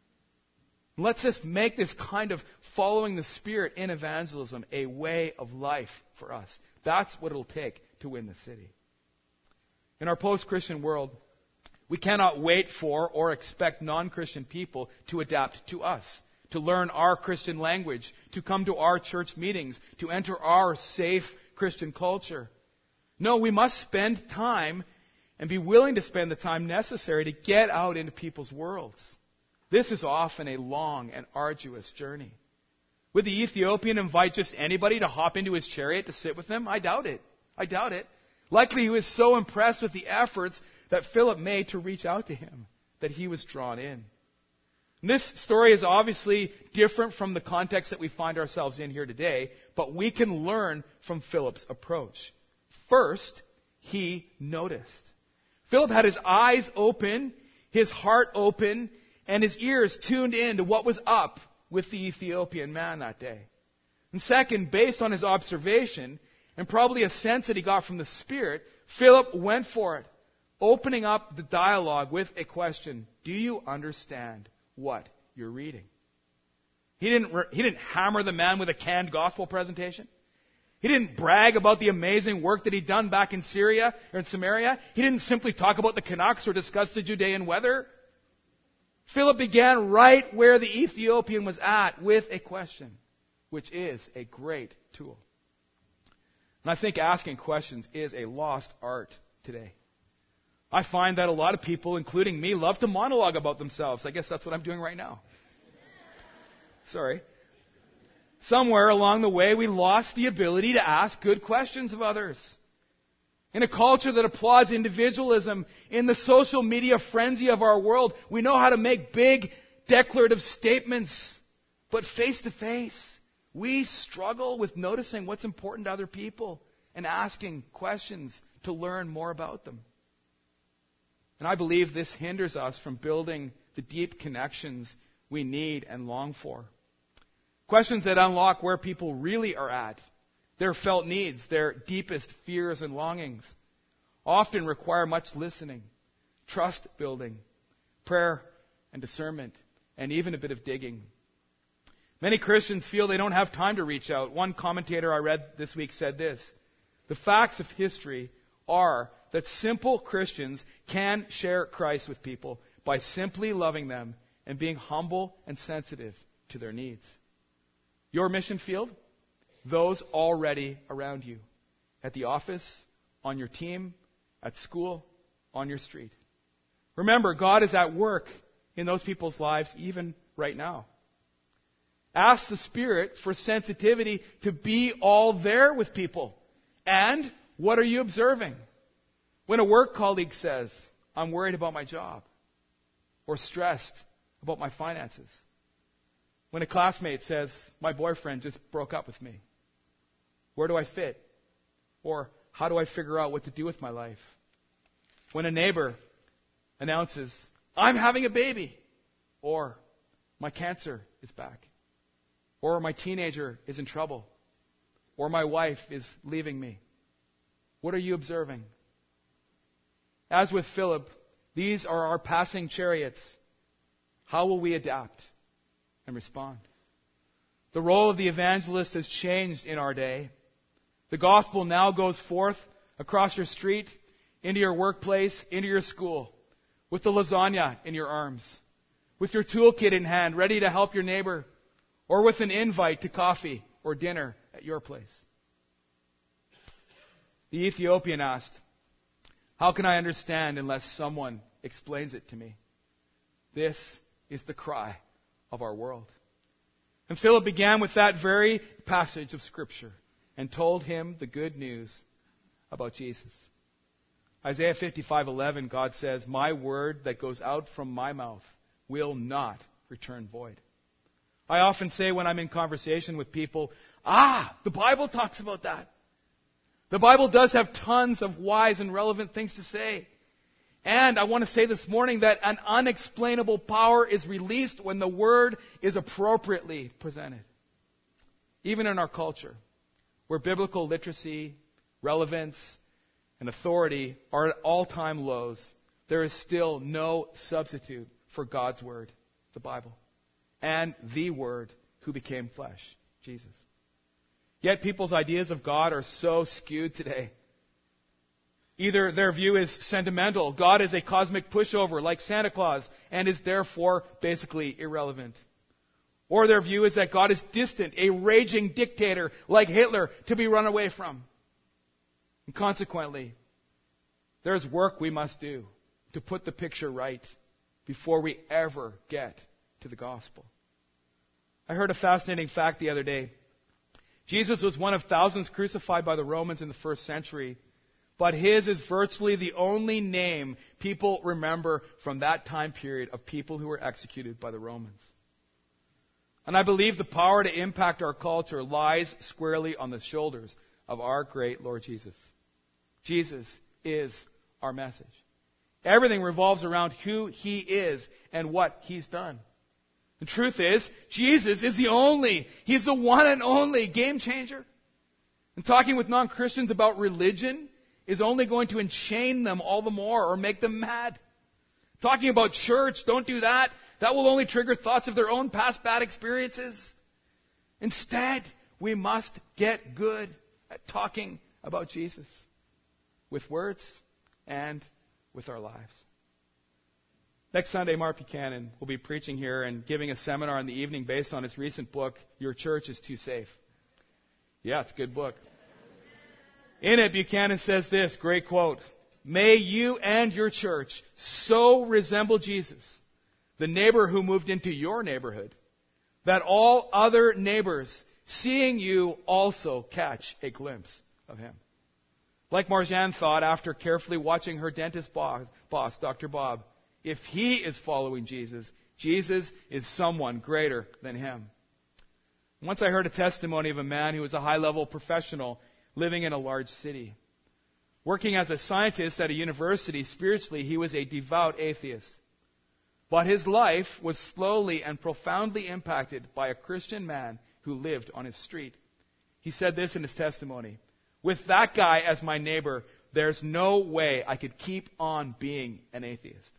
Let's just make this kind of following the Spirit in evangelism a way of life for us. That's what it'll take to win the city. In our post-Christian world, we cannot wait for or expect non-Christian people to adapt to us, to learn our Christian language, to come to our church meetings, to enter our safe Christian culture. No, we must spend time and be willing to spend the time necessary to get out into people's worlds. This is often a long and arduous journey. Would the Ethiopian invite just anybody to hop into his chariot to sit with him? I doubt it. I doubt it. Likely he was so impressed with the efforts that Philip made to reach out to him that he was drawn in. And this story is obviously different from the context that we find ourselves in here today, but we can learn from Philip's approach. First, he noticed. Philip had his eyes open, his heart open, and his ears tuned in to what was up with the Ethiopian man that day. And second, based on his observation, and probably a sense that he got from the Spirit, Philip went for it, opening up the dialogue with a question: do you understand what you're reading? He didn't, he didn't hammer the man with a canned gospel presentation. He didn't brag about the amazing work that he'd done back in Syria or in Samaria. He didn't simply talk about the Canucks or discuss the Judean weather. Philip began right where the Ethiopian was at with a question, which is a great tool. And I think asking questions is a lost art today. I find that a lot of people, including me, love to monologue about themselves. I guess that's what I'm doing right now. Sorry. Somewhere along the way, we lost the ability to ask good questions of others. In a culture that applauds individualism, in the social media frenzy of our world, we know how to make big declarative statements. But face to face, we struggle with noticing what's important to other people and asking questions to learn more about them. And I believe this hinders us from building the deep connections we need and long for. Questions that unlock where people really are at, their felt needs, their deepest fears and longings, often require much listening, trust building, prayer and discernment, and even a bit of digging. Many Christians feel they don't have time to reach out. One commentator I read this week said this: the facts of history are that simple Christians can share Christ with people by simply loving them and being humble and sensitive to their needs. Your mission field? Those already around you. At the office, on your team, at school, on your street. Remember, God is at work in those people's lives even right now. Ask the Spirit for sensitivity to be all there with people. And what are you observing? When a work colleague says, I'm worried about my job, or stressed about my finances. When a classmate says, my boyfriend just broke up with me. Where do I fit? Or how do I figure out what to do with my life? When a neighbor announces, I'm having a baby. Or my cancer is back. Or my teenager is in trouble. Or my wife is leaving me. What are you observing? As with Philip, these are our passing chariots. How will we adapt and respond? The role of the evangelist has changed in our day. The gospel now goes forth across your street, into your workplace, into your school, with the lasagna in your arms, with your toolkit in hand, ready to help your neighbor, or with an invite to coffee or dinner at your place. The Ethiopian asked, how can I understand unless someone explains it to me? This is the cry of our world. And Philip began with that very passage of Scripture and told him the good news about Jesus. Isaiah fifty-five eleven, God says, "My word that goes out from my mouth will not return void." I often say when I'm in conversation with people, ah, the Bible talks about that. The Bible does have tons of wise and relevant things to say. And I want to say this morning that an unexplainable power is released when the Word is appropriately presented. Even in our culture, where biblical literacy, relevance, and authority are at all-time lows, there is still no substitute for God's Word, the Bible, and the Word who became flesh, Jesus. Yet people's ideas of God are so skewed today. Either their view is sentimental, God is a cosmic pushover like Santa Claus, and is therefore basically irrelevant. Or their view is that God is distant, a raging dictator like Hitler to be run away from. And consequently, there's work we must do to put the picture right before we ever get to the gospel. I heard a fascinating fact the other day. Jesus was one of thousands crucified by the Romans in the first century, but his is virtually the only name people remember from that time period of people who were executed by the Romans. And I believe the power to impact our culture lies squarely on the shoulders of our great Lord Jesus. Jesus is our message. Everything revolves around who he is and what he's done. The truth is, Jesus is the only, he's the one and only game changer. And talking with non-Christians about religion is only going to enchain them all the more or make them mad. Talking about church, don't do that. That will only trigger thoughts of their own past bad experiences. Instead, we must get good at talking about Jesus with words and with our lives. Next Sunday, Mark Buchanan will be preaching here and giving a seminar in the evening based on his recent book, Your Church is Too Safe. Yeah, it's a good book. In it, Buchanan says this, great quote, "May you and your church so resemble Jesus, the neighbor who moved into your neighborhood, that all other neighbors, seeing you, also catch a glimpse of him." Like Marjan thought after carefully watching her dentist boss, Doctor Bob, if he is following Jesus, Jesus is someone greater than him. Once I heard a testimony of a man who was a high-level professional living in a large city. Working as a scientist at a university, spiritually, he was a devout atheist. But his life was slowly and profoundly impacted by a Christian man who lived on his street. He said this in his testimony, "With that guy as my neighbor, there's no way I could keep on being an atheist."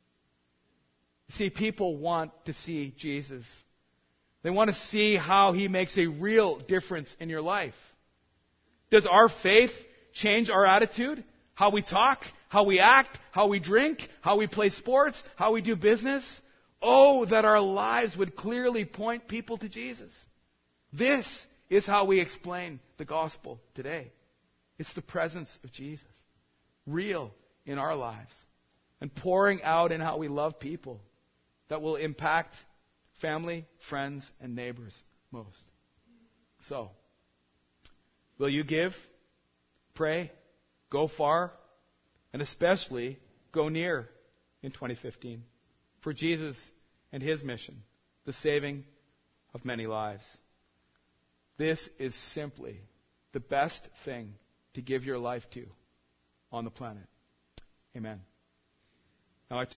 See, people want to see Jesus. They want to see how he makes a real difference in your life. Does our faith change our attitude? How we talk? How we act? How we drink? How we play sports? How we do business? Oh, that our lives would clearly point people to Jesus. This is how we explain the gospel today. It's the presence of Jesus, real in our lives, and pouring out in how we love people that will impact family, friends, and neighbors most. So, will you give, pray, go far, and especially go near in twenty fifteen for Jesus and his mission, the saving of many lives? This is simply the best thing to give your life to on the planet. Amen. Now I